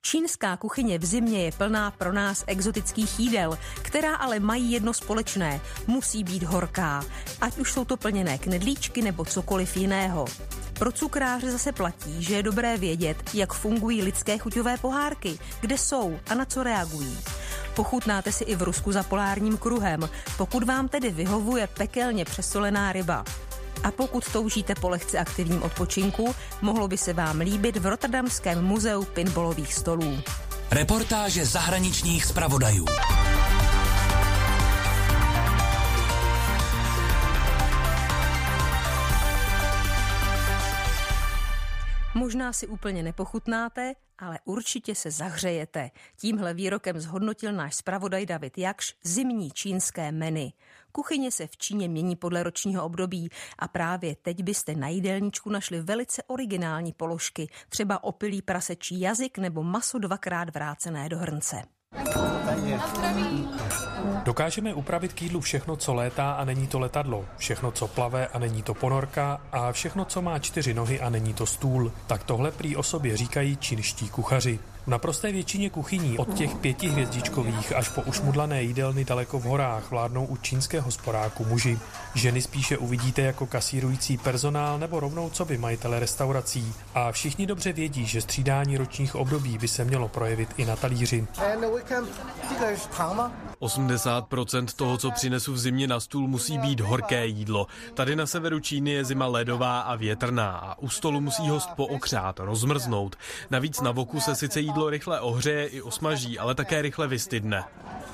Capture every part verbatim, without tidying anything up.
Čínská kuchyně v zimě je plná pro nás exotických jídel, která ale mají jedno společné. Musí být horká, ať už jsou to plněné knedlíčky nebo cokoliv jiného. Pro cukráře zase platí, že je dobré vědět, jak fungují lidské chuťové pohárky, kde jsou a na co reagují. Pochutnáte si i v Rusku za polárním kruhem, pokud vám tedy vyhovuje pekelně přesolená ryba. A pokud toužíte po lehce aktivním odpočinku, mohlo by se vám líbit v Rotterdamském muzeu pinballových stolů. Reportáže zahraničních zpravodajů. Možná si úplně nepochutnáte, ale určitě se zahřejete. Tímhle výrokem zhodnotil náš zpravodaj David Jakš zimní čínské menu. Kuchyně se v Číně mění podle ročního období a právě teď byste na jídelníčku našli velice originální položky, třeba opilý prasečí jazyk nebo maso dvakrát vrácené do hrnce. Dokážeme upravit k jídlu všechno, co létá a není to letadlo, všechno, co plave a není to ponorka a všechno, co má čtyři nohy a není to stůl. Tak tohle prý o sobě říkají čínští kuchaři. V naprosté většině kuchyní od těch pětihvězdičkových až po ušmudlané jídelny daleko v horách vládnou u čínského hospodáku muži. Ženy spíše uvidíte jako kasírující personál nebo rovnou coby majitele restaurací. A všichni dobře vědí, že střídání ročních období by se mělo projevit i na talíři. osmdesát procent toho, co přinesu v zimě na stůl, musí být horké jídlo. Tady na severu Číny je zima ledová a větrná a u stolu musí host pookřát, rozmrznout. Navíc na voku se sice jídlo rychle ohřeje i osmaží, ale také rychle vystydne.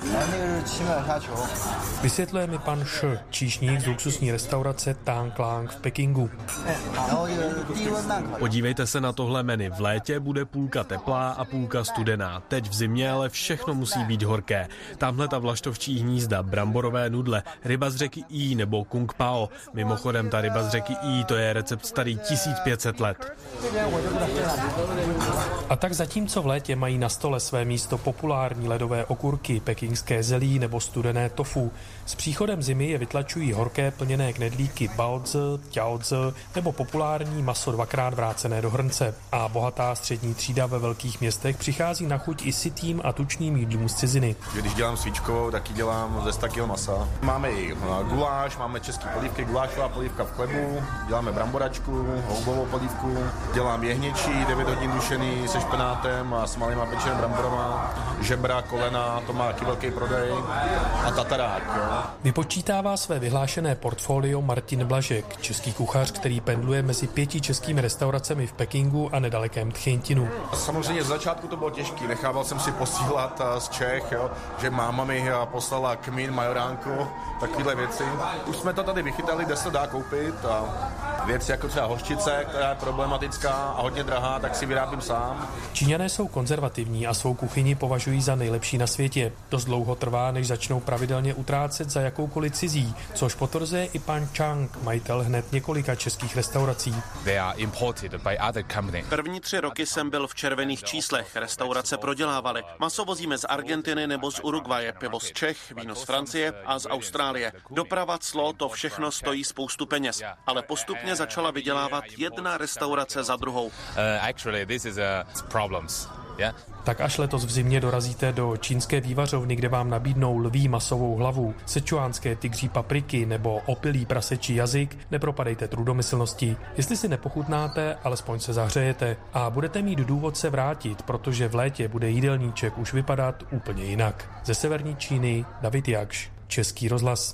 Vysvětluje mi pan Š, číšník z luxusní restaurace Tang Lang v Pekingu. Podívejte se na tohle menu. V létě bude půlka teplá a půlka studená. Teď v zimě ale všechno musí být horké. Tamhle ta vlaštovčí hnízda, bramborové nudle, ryba z řeky Í nebo kung pao. Mimochodem ta ryba z řeky Í, to je recept starý tisíc pět set let. A tak zatímco v létě mají na stole své místo populární ledové okurky, pekingské zelí nebo studené tofu, s příchodem zimy je vytlačují horké plněné knedlíky baozi, tiaozi nebo populární maso dvakrát vrácené do hrnce. A bohatá střední třída ve velkých městech přichází na chuť i sytým a tučným jídlům z ciziny. Když dělám svíčkovou, tak ji dělám ze sta kil masa. Máme i guláš, máme české polívky, gulášová polívka v chlebu, děláme bramboračku, houbovou polívku, dělám jehněčí, devět hodin dušený se špenátem a s malýma pečeným bramborama, žebra, kolena, to má taky velký prodej a tatarák. Jo. Vypočítává své vyhlášené portfolio Martin Blažek, český kuchař, který pendluje mezi pěti českými restauracemi v Pekingu a nedalekém Tchentinu. Samozřejmě z začátku to bylo těžké, nechával jsem si posílat z Čech, jo, že máma mi poslala kmín, majoránku, takovéhle věci. Už jsme to tady vychytali, kde se to dá koupit a věci jako třeba hořčice, která je problematická a hodně drahá, tak si vyrábím sám. Číňané jsou konzervativní a svou kuchyni považují za nejlepší na světě. Dost dlouho trvá, než začnou pravidelně utrácet za jakoukoliv cizí, což potvrzuje i pan Chang, majitel hned několika českých restaurací. První tři roky jsem byl v červených číslech, restaurace prodělávaly. Maso vozíme z Argentiny nebo z Uruguaye, pivo z Čech, víno z Francie a z Austrálie. Doprava, clo, to všechno stojí spoustu peněz, ale postupně začala vydělávat jedna restaurace za druhou. Tak až letos v zimě dorazíte do čínské vývařovny, kde vám nabídnou lví masovou hlavu, sečuánské tygří papriky nebo opilý prasečí jazyk, nepropadejte trudomyslnosti. Jestli si nepochutnáte, alespoň se zahřejete a budete mít důvod se vrátit, protože v létě bude jídelníček už vypadat úplně jinak. Ze severní Číny David Jakš, Český rozhlas.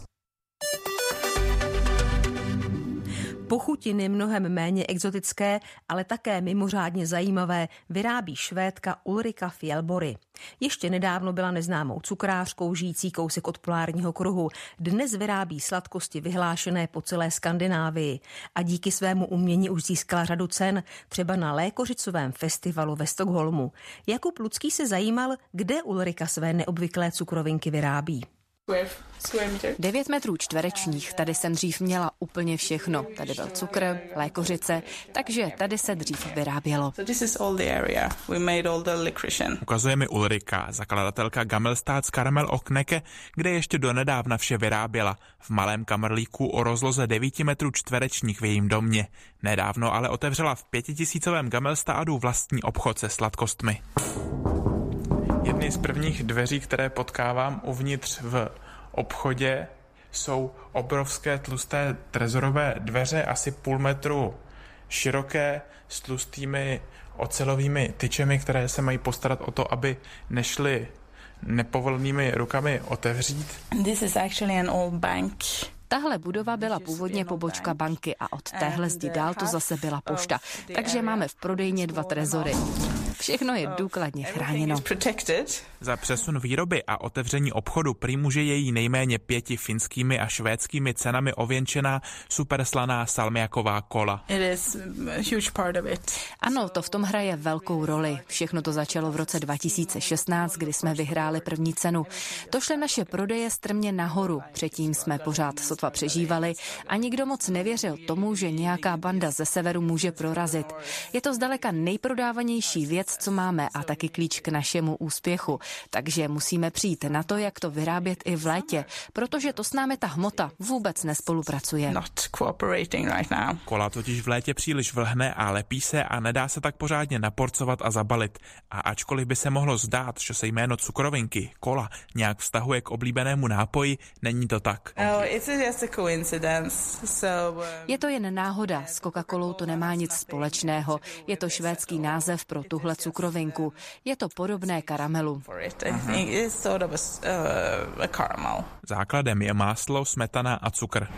Pochutiny mnohem méně exotické, ale také mimořádně zajímavé vyrábí Švédka Ulrika Fjällborg. Ještě nedávno byla neznámou cukrářkou žijící kousek od polárního kruhu. Dnes vyrábí sladkosti vyhlášené po celé Skandinávii a díky svému umění už získala řadu cen, třeba na lékořicovém festivalu ve Stockholmu. Jakub Lucký se zajímal, kde Ulrika své neobvyklé cukrovinky vyrábí. Devět metrů čtverečních, tady jsem dřív měla úplně všechno. Tady byl cukr, lékořice, takže tady se dřív vyrábělo. Ukazuje mi Ulrika, zakladatelka Gammelstads Karamell och Knäcke, kde ještě donedávna vše vyráběla. V malém kamerlíku o rozloze devět metrů čtverečních v jejím domě. Nedávno ale otevřela v pětitisícovém Gammelstadu vlastní obchod se sladkostmi. Jednými z prvních dveří, které potkávám uvnitř v obchodě, jsou obrovské tlusté trezorové dveře, asi půl metru široké, s tlustými ocelovými tyčemi, které se mají postarat o to, aby nešly nepovolenými rukami otevřít. This is actually an old bank. Tahle budova byla původně pobočka banky a od téhle zdi dál to zase byla pošta. Takže máme v prodejně dva trezory. Všechno je důkladně chráněno. Za přesun výroby a otevření obchodu prý může její nejméně pěti finskými a švédskými cenami ověnčená superslaná salmiaková kola. Ano, to v tom hraje velkou roli. Všechno to začalo v roce dva tisíce šestnáct, kdy jsme vyhráli první cenu. To šly naše prodeje strmě nahoru. Předtím jsme pořád sotva přežívali a nikdo moc nevěřil tomu, že nějaká banda ze severu může prorazit. Je to zdaleka nejprodávanější věc, co máme a taky klíč k našemu úspěchu. Takže musíme přijít na to, jak to vyrábět i v létě, protože to s námi ta hmota vůbec nespolupracuje. Right now. Kola totiž v létě příliš vlhne a lepí se a nedá se tak pořádně naporcovat a zabalit. A ačkoliv by se mohlo zdát, že se jméno cukrovinky, kola, nějak vztahuje k oblíbenému nápoji, není to tak. Oh, it's just a coincidence. So, um... Je to jen náhoda, s Coca-Colou to nemá nic společného. Je to švédský název pro tuhle cukrovinku. Je to podobné karamelu. Základem je máslo, smetana a cukr.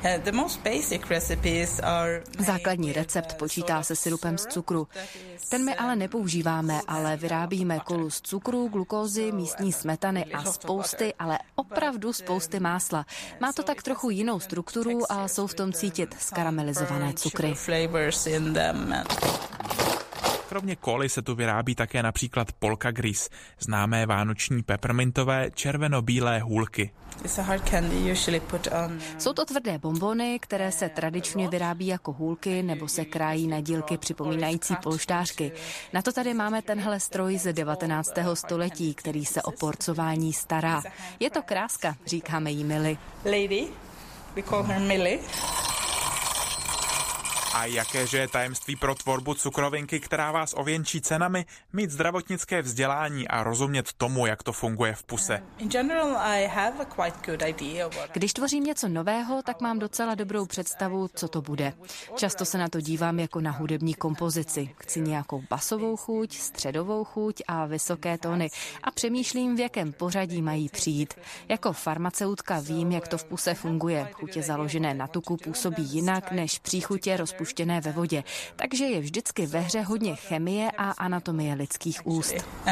Základní recept počítá se sirupem z cukru. Ten my ale nepoužíváme, ale vyrábíme kolu z cukru, glukózy, místní smetany a spousty, ale opravdu spousty másla. Má to tak trochu jinou strukturu a jsou v tom cítit skaramelizované cukry. Kromě koly se tu vyrábí také například Polka Gris, známé vánoční peppermintové červeno-bílé hůlky. Jsou to tvrdé bonbony, které se tradičně vyrábí jako hůlky nebo se krájí na dílky připomínající polštářky. Na to tady máme tenhle stroj z devatenáctého století, který se o porcování stará. Je to kráska, říkáme jí Milly. Lady, we call her Milly. A jakéže je tajemství pro tvorbu cukrovinky, která vás ověnčí cenami? Mít zdravotnické vzdělání a rozumět tomu, jak to funguje v puse. Když tvořím něco nového, tak mám docela dobrou představu, co to bude. Často se na to dívám jako na hudební kompozici. Chci nějakou basovou chuť, středovou chuť a vysoké tóny a přemýšlím, v jakém pořadí mají přijít. Jako farmaceutka vím, jak to v puse funguje. Chutě založené na tuku působí jinak než příchutě rozpuštěné ve vodě, takže je vždycky ve hře hodně chemie a anatomie lidských úst.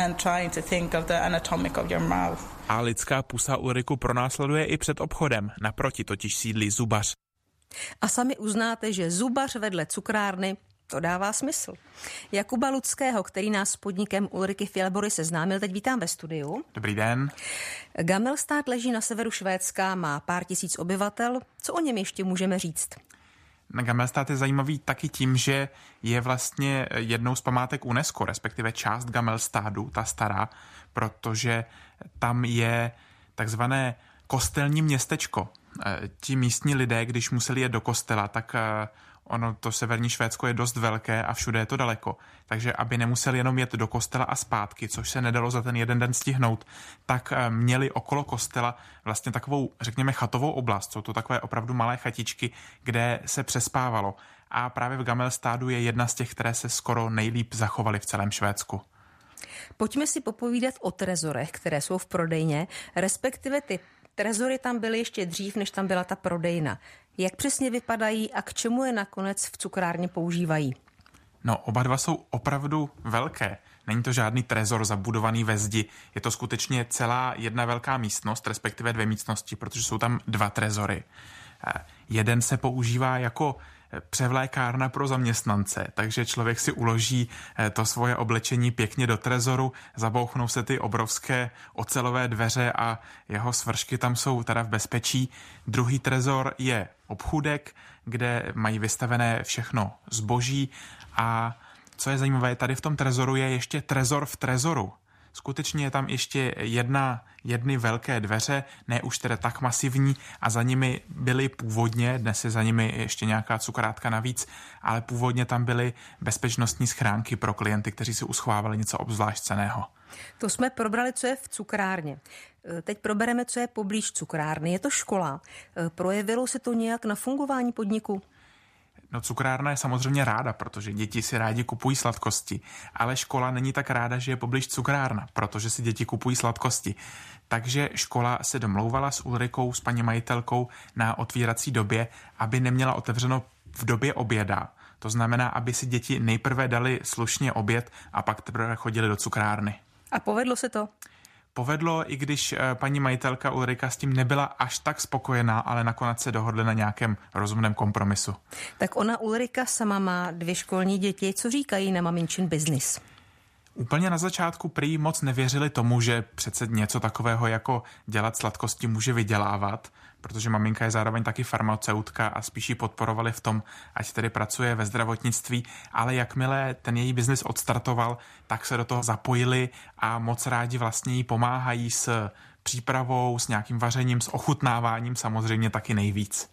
A lidská pusa Ulriku pronásleduje i před obchodem, naproti totiž sídlí zubař. A sami uznáte, že zubař vedle cukrárny, to dává smysl. Jakuba Ludského, který nás s podnikem Ulriky Fjällborg seznámil, teď vítám ve studiu. Dobrý den. Gammelstad leží na severu Švédska, má pár tisíc obyvatel. Co o něm ještě můžeme říct? Gammelstad je zajímavý taky tím, že je vlastně jednou z památek UNESCO, respektive část Gammelstadu, ta stará, protože tam je takzvané kostelní městečko. Ti místní lidé, když museli jet do kostela, tak ono, to severní Švédsko je dost velké a všude je to daleko. Takže aby nemuseli jenom jet do kostela a zpátky, což se nedalo za ten jeden den stihnout, tak měli okolo kostela vlastně takovou, řekněme, chatovou oblast. Jsou to takové opravdu malé chatičky, kde se přespávalo. A právě v Gammelstadu je jedna z těch, které se skoro nejlíp zachovaly v celém Švédsku. Pojďme si popovídat o trezorech, které jsou v prodejně, respektive ty trezory tam byly ještě dřív, než tam byla ta prodejna. Jak přesně vypadají a k čemu je nakonec v cukrárně používají? No, oba dva jsou opravdu velké. Není to žádný trezor zabudovaný ve zdi. Je to skutečně celá jedna velká místnost, respektive dvě místnosti, protože jsou tam dva trezory. Jeden se používá jako převlékárna pro zaměstnance, takže člověk si uloží to svoje oblečení pěkně do trezoru, zabouchnou se ty obrovské ocelové dveře a jeho svršky tam jsou teda v bezpečí. Druhý trezor je obchůdek, kde mají vystavené všechno zboží a co je zajímavé, tady v tom trezoru je ještě trezor v trezoru. skutečně je tam ještě jedna, jedny velké dveře, ne už teda tak masivní, a za nimi byly původně, dnes je za nimi ještě nějaká cukrátka navíc, ale původně tam byly bezpečnostní schránky pro klienty, kteří si uschovávali něco obzvlášť cenného. To jsme probrali, co je v cukrárně. Teď probereme, co je poblíž cukrárny. Je to škola. Projevilo se to nějak na fungování podniku? No, cukrárna je samozřejmě ráda, protože děti si rádi kupují sladkosti, ale škola není tak ráda, že je poblíž cukrárna, protože si děti kupují sladkosti. Takže škola se domlouvala s Ulrikou, s paní majitelkou, na otvírací době, aby neměla otevřeno v době oběda. To znamená, aby si děti nejprve dali slušně oběd a pak teprve chodili do cukrárny. A povedlo se to? Povedlo, i když paní majitelka Ulrika s tím nebyla až tak spokojená, ale nakonec se dohodli na nějakém rozumném kompromisu. Tak ona Ulrika sama má dvě školní děti. Co říkají na maminčin biznis? Úplně na začátku prý moc nevěřili tomu, že přece něco takového jako dělat sladkosti může vydělávat, protože maminka je zároveň taky farmaceutka a spíš ji podporovali v tom, ať tedy pracuje ve zdravotnictví, ale jakmile ten její biznis odstartoval, tak se do toho zapojili a moc rádi vlastně jí pomáhají s přípravou, s nějakým vařením, s ochutnáváním samozřejmě taky nejvíc.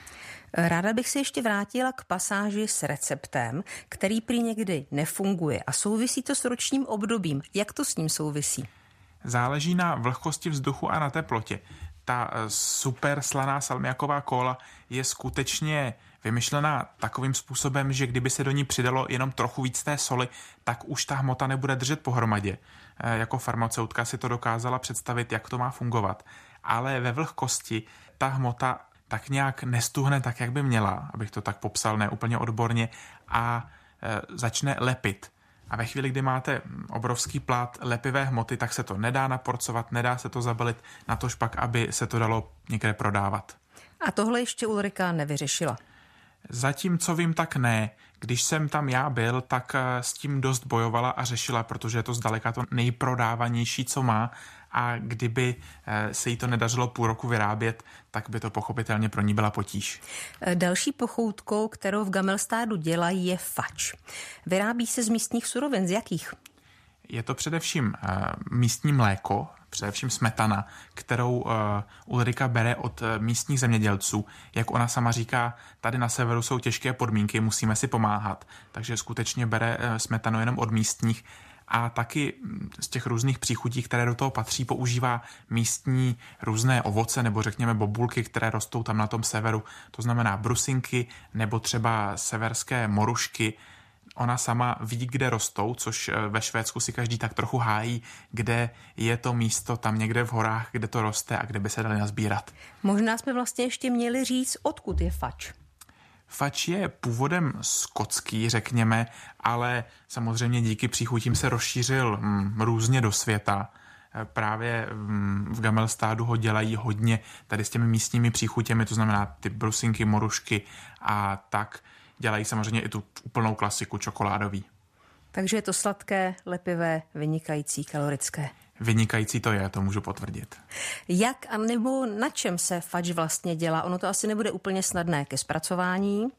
Ráda bych se ještě vrátila k pasáži s receptem, který prý někdy nefunguje a souvisí to s ročním obdobím. Jak to s ním souvisí? Záleží na vlhkosti vzduchu a na teplotě. Ta super slaná salmiaková kóla je skutečně vymyšlená takovým způsobem, že kdyby se do ní přidalo jenom trochu víc té soli, tak už ta hmota nebude držet pohromadě. Jako farmaceutka si to dokázala představit, jak to má fungovat. Ale ve vlhkosti ta hmota tak nějak nestuhne tak, jak by měla, abych to tak popsal, ne úplně odborně, a e, začne lepit. A ve chvíli, kdy máte obrovský plát lepivé hmoty, tak se to nedá naporcovat, nedá se to zabalit, natož pak, aby se to dalo někde prodávat. A tohle ještě Ulrika nevyřešila? Zatím, co vím, tak ne. Když jsem tam já byl, tak s tím dost bojovala a řešila, protože je to zdaleka to nejprodávanější, co má, a kdyby se jí to nedařilo půl roku vyrábět, tak by to pochopitelně pro ní byla potíž. Další pochoutkou, kterou v Gamelstádu dělají, je fač. Vyrábí se z místních surovin. Z jakých? Je to především místní mléko, především smetana, kterou Ulrika bere od místních zemědělců. Jak ona sama říká, tady na severu jsou těžké podmínky, musíme si pomáhat. Takže skutečně bere smetanu jenom od místních. A taky z těch různých příchutí, které do toho patří, používá místní různé ovoce nebo řekněme bobulky, které rostou tam na tom severu. To znamená brusinky nebo třeba severské morušky. Ona sama ví, kde rostou, což ve Švédsku si každý tak trochu hájí, kde je to místo tam někde v horách, kde to roste a kde by se dali nazbírat. Možná jsme vlastně ještě měli říct, odkud je fač. Fač je původem skotský, řekněme, ale samozřejmě díky příchutím se rozšířil mm, různě do světa. Právě mm, v Gamelstádu ho dělají hodně tady s těmi místními příchutěmi, to znamená ty brusinky, morušky a tak. Dělají samozřejmě i tu úplnou klasiku čokoládový. Takže je to sladké, lepivé, vynikající, kalorické. Vynikající to je, to můžu potvrdit. Jak a nebo na čem se fač vlastně dělá? Ono to asi nebude úplně snadné ke zpracování.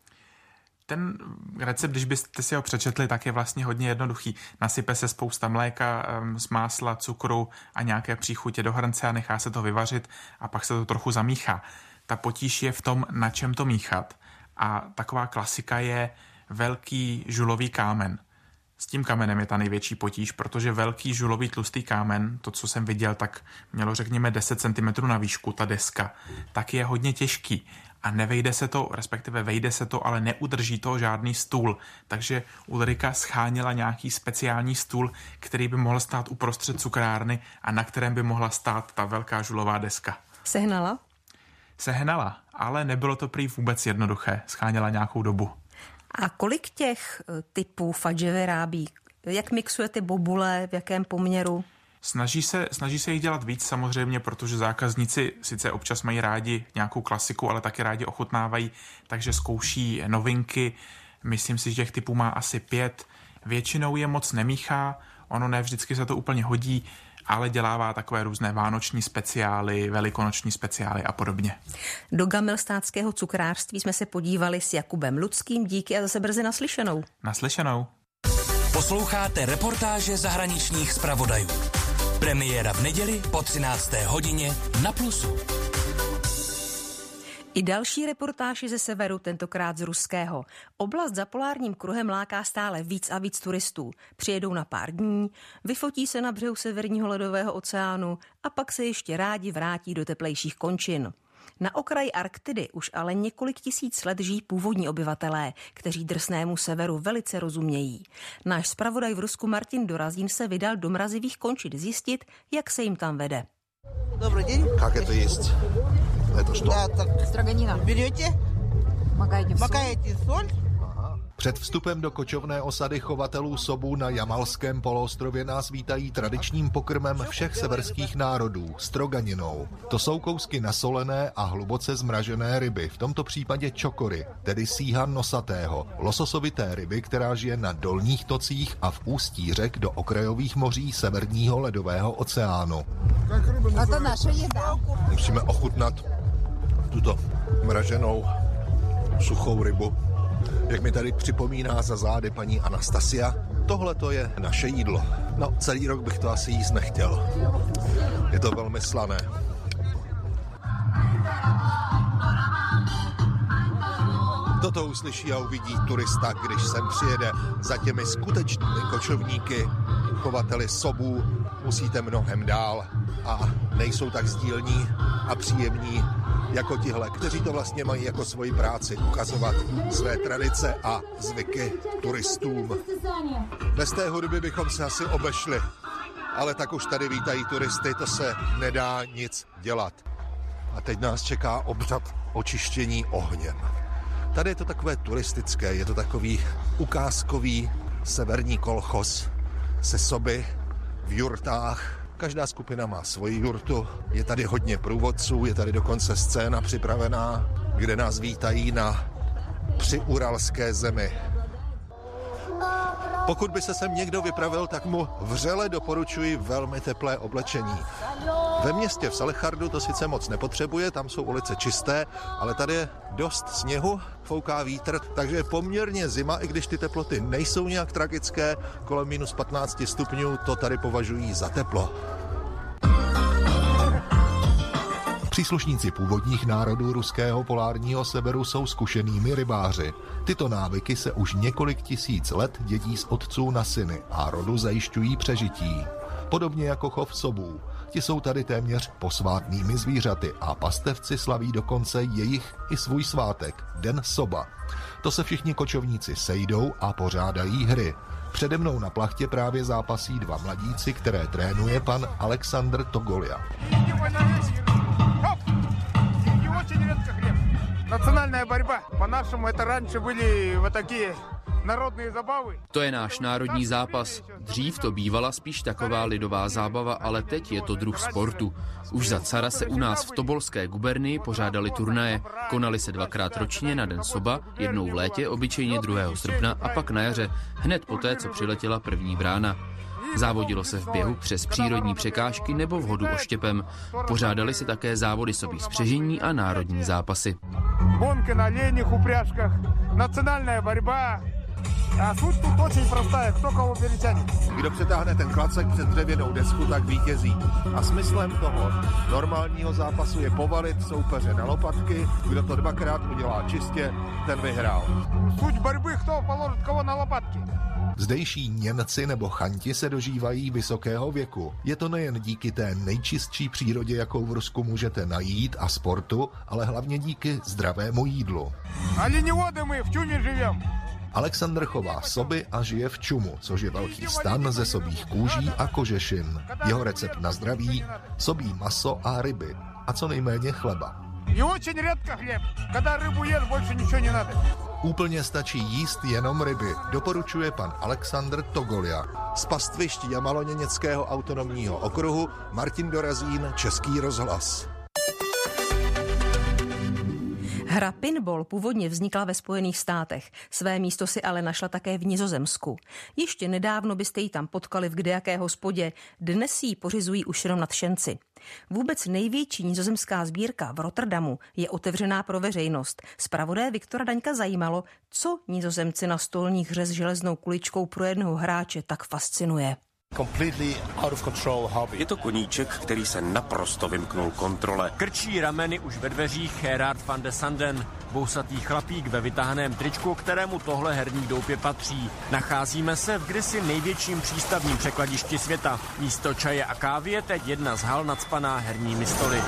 Ten recept, když byste si ho přečetli, tak je vlastně hodně jednoduchý. Nasype se spousta mléka, z másla, cukru a nějaké příchutě do hrnce a nechá se to vyvařit a pak se to trochu zamíchá. Ta potíž je v tom, na čem to míchat. A taková klasika je velký žulový kámen. S tím kamenem je ta největší potíž, protože velký žulový tlustý kámen, to, co jsem viděl, tak mělo řekněme deset centimetrů na výšku, ta deska, tak je hodně těžký a nevejde se to, respektive vejde se to, ale neudrží to žádný stůl. Takže Ulrika scháněla nějaký speciální stůl, který by mohl stát uprostřed cukrárny a na kterém by mohla stát ta velká žulová deska. Sehnala? Sehnala, ale nebylo to prý vůbec jednoduché, scháněla nějakou dobu. A kolik těch typů fadže vyrábí? Jak mixujete bobule, v jakém poměru? Snaží se, snaží se jich dělat víc samozřejmě, protože zákazníci sice občas mají rádi nějakou klasiku, ale taky rádi ochutnávají, takže zkouší novinky. Myslím si, že těch typů má asi pět. Většinou je moc nemíchá, ono ne vždycky se to úplně hodí, ale dělává takové různé vánoční speciály, velikonoční speciály a podobně. Do gamelstádského cukrářství jsme se podívali s Jakubem Ludským. Díky a zase brzy naslyšenou. Naslyšenou. Posloucháte reportáže zahraničních zpravodajů. Premiéra v neděli po třinácté hodině na Plusu. I další reportáži ze severu, tentokrát z ruského. Oblast za polárním kruhem láká stále víc a víc turistů. Přijedou na pár dní, vyfotí se na břehu severního ledového oceánu a pak se ještě rádi vrátí do teplejších končin. Na okraji Arktidy už ale několik tisíc let žijí původní obyvatelé, kteří drsnému severu velice rozumějí. Náš zpravodaj v Rusku Martin Dorazín se vydal do mrazivých končin zjistit, jak se jim tam vede. Dobrý den. Jak je to jíst? Je to što? Stроганина. Берете? Makajete sol. Макаете соль. Před vstupem do kočovné osady chovatelů sobů na Jamalském poloostrově nás vítají tradičním pokrmem všech severských národů, stroganinou. To jsou kousky nasolené a hluboce zmražené ryby, v tomto případě čokory, tedy síhan nosatého, lososovité ryby, která žije na dolních tocích a v ústí řek do okrajových moří severního ledového oceánu. A to naše jídla. Musíme ochutnat tuto mraženou suchou rybu. Jak mi tady připomíná za zády paní Anastasia, tohle to je naše jídlo. No, celý rok bych to asi jíst nechtěl. Je to velmi slané. Toto uslyší a uvidí turista, když sem přijede. Za těmi skutečnými kočovníky, chovateli sobů, musíte mnohem dál a nejsou tak sdílní a příjemní jako tihle, kteří to vlastně mají jako svoji práci, ukazovat své tradice a zvyky turistům. Bez té hudby bychom se asi obešli, ale tak už tady vítají turisty, to se nedá nic dělat. A teď nás čeká obřad očištění ohněm. Tady je to takové turistické, je to takový ukázkový severní kolchos se soby v jurtách. Každá skupina má svoji jurtu, je tady hodně průvodců, je tady dokonce scéna připravená, kde nás vítají na přiuralské zemi. Pokud by se sem někdo vypravil, tak mu vřele doporučuji velmi teplé oblečení. Ve městě v Salechardu to sice moc nepotřebuje, tam jsou ulice čisté, ale tady je dost sněhu, fouká vítr, takže je poměrně zima, i když ty teploty nejsou nějak tragické, kolem minus patnáct stupňů, to tady považují za teplo. Příslušníci původních národů ruského polárního severu jsou zkušenými rybáři. Tyto návyky se už několik tisíc let dědí z otců na syny a rodu zajišťují přežití. Podobně jako chov sobů. Ti jsou tady téměř posvátnými zvířaty a pastevci slaví dokonce jejich i svůj svátek, Den soba. To se všichni kočovníci sejdou a pořádají hry. Přede mnou na plachtě právě zápasí dva mladíci, které trénuje pan Alexandr Togolja. Национальная борьба. По-нашему это раньше были вот такие národní zábavy. To je náš národní zápas. Dřív to bývala spíš taková lidová zábava, ale teď je to druh sportu. Už za cara se u nás v Tobolské gubernii pořádali turnaje. Konaly se dvakrát ročně na Den soba, jednou v létě, obyčejně druhého srpna a pak na jaře, hned poté, co přiletěla první vrána. Závodilo se v běhu přes přírodní překážky nebo v hodu oštěpem. Pořádali si také závody sobí spřežení a národní zápasy. Гонки на оленях, упряжках, национальная борьба. A суть тут очень простая, кто kого перетянет. Kdo přetáhne ten klacek před dřevěnou desku, tak vítězí. A smyslem toho normálního zápasu je povalit soupeře na lopatky. Kdo to dvakrát udělá čistě, ten vyhrál. Суть борьбы, кто положит kого na lopatky. Zdejší Němci nebo Chanti se dožívají vysokého věku. Je to nejen díky té nejčistší přírodě, jakou v Rusku můžete najít, a sportu, ale hlavně díky zdravému jídlu. Оленеводы мы в Чуме живем. Alexandr chová soby a žije v Čumu, což je velký stan ze sobích kůží a kožešin. Jeho recept na zdraví: sobí maso a ryby a co nejméně chleba. Úplně stačí jíst jenom ryby, doporučuje pan Alexandr Togolja. Z pastvišť Jamaloněneckého autonomního okruhu Martin Dorazín, Český rozhlas. Hra pinball původně vznikla ve Spojených státech. Své místo si ale našla také v Nizozemsku. Ještě nedávno byste ji tam potkali v kdejaké hospodě, dnes ji pořizují už jenom nadšenci. Vůbec největší nizozemská sbírka v Rotterdamu je otevřená pro veřejnost. Zpravodaje Viktora Daňka zajímalo, co Nizozemci na stolní hře s železnou kuličkou pro jednoho hráče tak fascinuje. Je to koníček, který se naprosto vymknul kontrole. Krčí rameny už ve dveřích Gerard van de Sanden, bousatý chlapík ve vytáhném tričku, kterému tohle herní doupě patří. Nacházíme se v kdysi největším přístavním překladišti světa. Místo čaje a kávy je teď jedna z hal nacpaná herními stoly.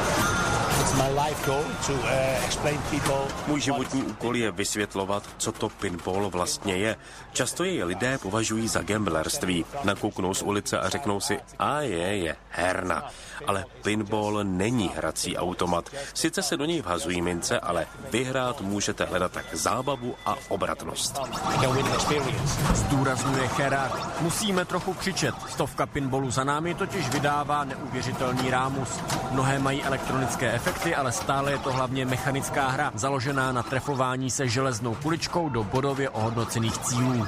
Můj životní úkol je vysvětlovat, co to pinball vlastně je. Často jej lidé považují za gamblerství. Nakouknou z ulice a řeknou si, a je, je herna. Ale pinball není hrací automat. Sice se do něj vhazují mince, ale vyhrát můžete hledat tak zábavu a obratnost. Zdůrazňuje Gerard. Musíme trochu křičet. Stovka pinballu za námi totiž vydává neuvěřitelný rámus. Mnohé mají elektronické efekty, ale stále je to hlavně mechanická hra, založená na trefování se železnou kuličkou do bodově ohodnocených cílů.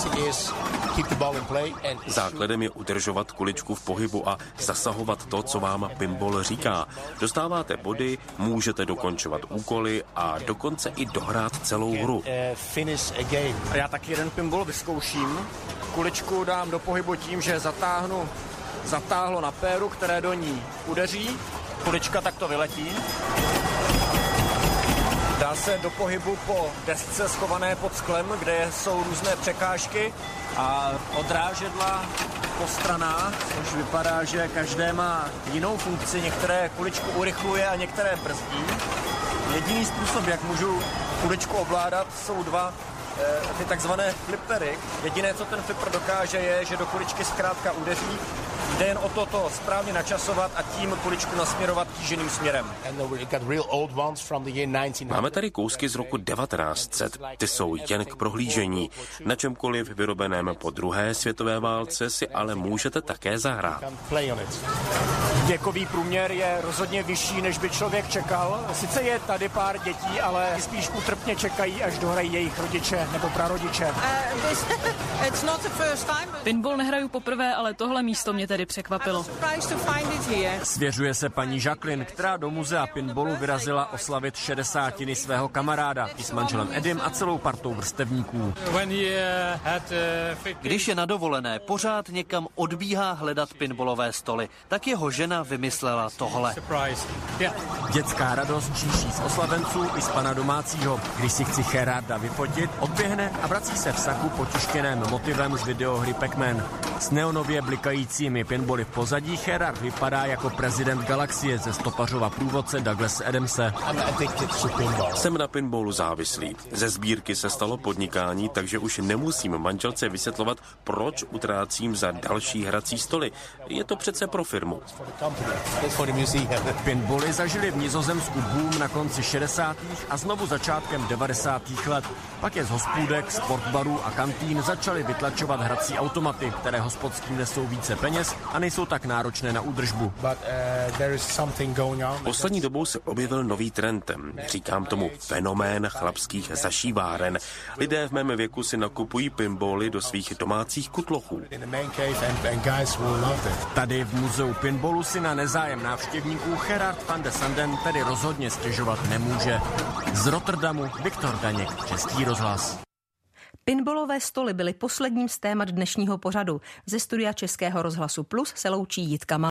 Základem je udržovat kuličku v pohybu a zasahovat to, co vám pinball říká. Dostáváte body, můžete dokončovat úkoly a dokonce i dohrát celou hru. Já taky jeden pinball vyzkouším. Kuličku dám do pohybu tím, že zatáhnu zatáhlo na péru, které do ní udeří. Kulička takto vyletí. Dá se do pohybu po desce schované pod sklem, kde jsou různé překážky a odrážedla po stranách, což vypadá, že každé má jinou funkci. Některé kuličku urychluje a některé brzdí. Jediný způsob, jak můžu kuličku ovládat, jsou dva ty takzvané flippery. Jediné, co ten flipper dokáže, je, že do kuličky zkrátka udeří. Jde jen o to, to správně načasovat a tím kuličku nasměrovat kýženým směrem. Máme tady kousky z roku devatenáct set. Ty jsou jen k prohlížení. Na čemkoliv vyrobeném po druhé světové válce si ale můžete také zahrát. Věkový průměr je rozhodně vyšší, než by člověk čekal. Sice je tady pár dětí, ale spíš útrpně čekají, až dohrají jejich rodiče nebo prarodiče. Pinball nehraju poprvé, ale tohle místo mě tedy překvapilo. Svěřuje se paní Jacqueline, která do muzea pinballu vyrazila oslavit šedesátiny svého kamaráda i s manželem Edim a celou partou vrstevníků. Když je na dovolené, pořád někam odbíhá hledat pinballové stoly, tak jeho žena vymyslela tohle. Dětská radost číší z oslavenců i z pana domácího. Když si chci Gerarda vyfotit, odběhne a vrací se v saku potištěném motivem z videohry Pac-Man. S neonově blikajícími pinbally v pozadí Gerard vypadá jako prezident galaxie ze stopařova průvodce Douglase Adamse. Jsem na pinballu závislý. Ze sbírky se stalo podnikání, takže už nemusím manželce vysvětlovat, proč utrácím za další hrací stoly. Je to přece pro firmu. Pinbally zažili v Nizozemsku boom na konci šedesátých a znovu začátkem devadesátých let. Pak je z hospůdek, sportbarů a kantín začaly vytlačovat hrací automaty, které hospodským nesou více peněz a nejsou tak náročné na údržbu. Poslední dobou se objevil nový trend. Říkám tomu fenomén chlapských zašíváren. Lidé v mém věku si nakupují pinbally do svých domácích kutlochů. Tady v muzeu pinballu si na nezájem návštěvníků Gerard van de Sanden tedy rozhodně stěžovat nemůže. Z Rotterdamu Viktor Daněk, Český rozhlas. Pinballové stoly byly posledním z témat dnešního pořadu. Ze studia Českého rozhlasu Plus se loučí Jitka Malá.